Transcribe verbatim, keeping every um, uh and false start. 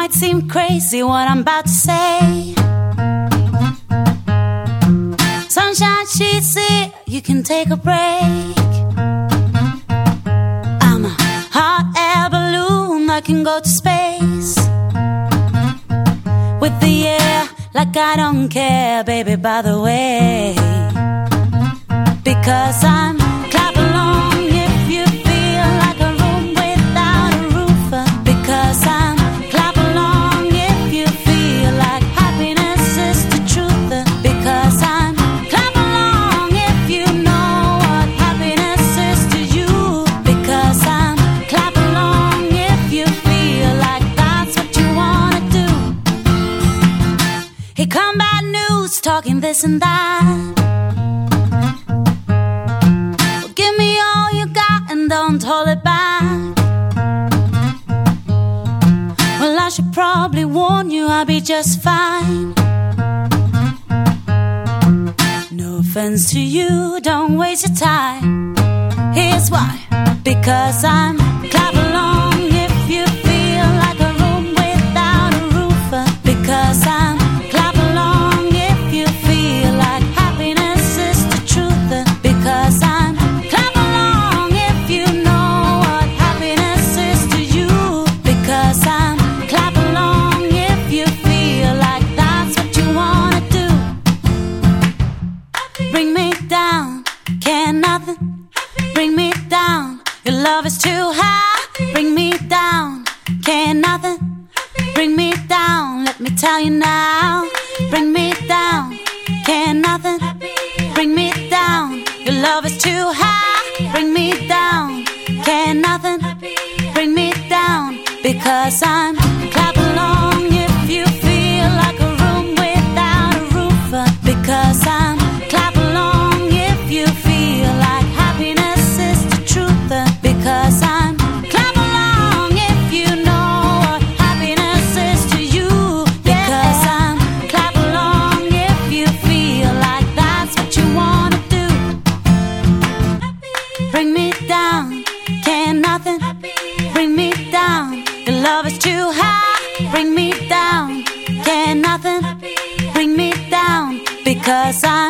might seem crazy what I'm about to say. Sunshine sheets here, you can take a break. I'm a hot air balloon that can go to space with the air like I don't care, baby, by the way. Because I'm clap along if you feel like a room without a roof. Because I'm clap along if you feel like happiness is the truth. Because I'm clap along if you know what happiness is to you. Because I'm clap along if you feel like that's what you wanna do. Here come bad news, talking this and that. Don't hold it back. Well, I should probably warn you, I'll be just fine. No offense to you, don't waste your time. Here's why. Because I'm clap along if you feel like a room without a roof. Because I'm clap along if you feel like happiness is the truth. Because I'm love is too high, bring me down. Can't nothing bring me down. Let me tell you now, bring me down. Can't nothing bring me down. Your love is too high, bring me down. Can't nothing bring me down. Because I'm clap along if you feel like a room without a roof. Because I'm clap along if you feel like happiness is the truth. Because I'm clap along if you know what happiness is to you. Because I'm clap along if you feel like that's what you wanna do. Bring me down, can't nothing bring me down. Your love is too high, bring me down. Can't nothing bring me down. Because I'm